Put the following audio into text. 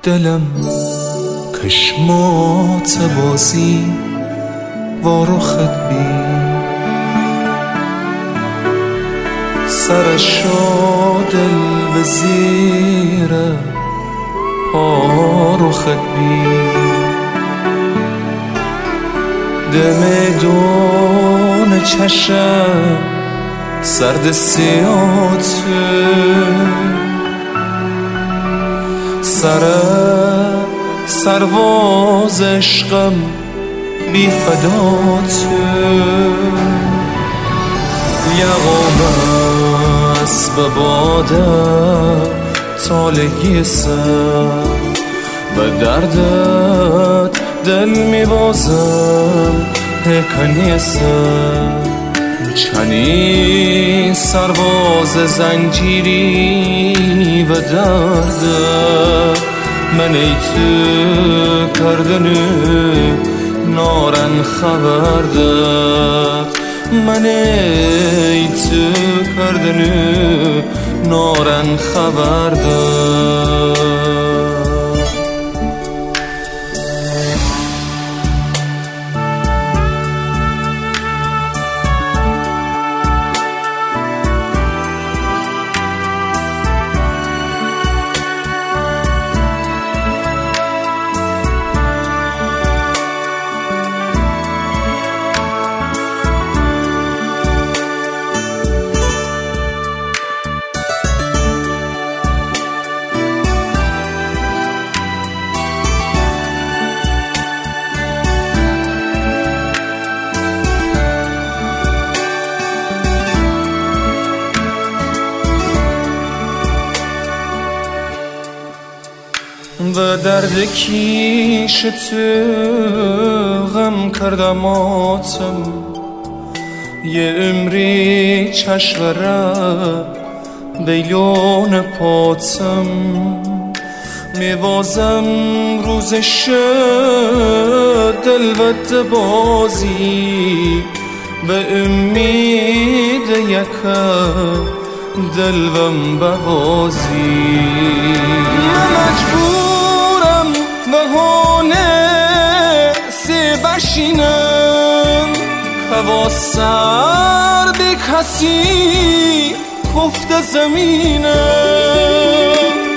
دلم کشمات بازی با رخت بی سرش و دل به زیر پا رخت بی دمدون چشم سرد سیاته سرواز عشقم بی فداته یقام اسب بادم تالگی سر به دردت دل میبازم هکنی سر چنین سرباز زنجیری و دردت من ای تو کردنی نارن خبردت من ای تو کردنی نارن خبردت و درد کیش تو غم کردم آتم یه عمری چشوره بیلون پاتم میوازم روز شد دلوت بازی به امید یکم دلوم بغازی مجبورم بهونه سی بشینم هوا سر بی کسی کفت زمینم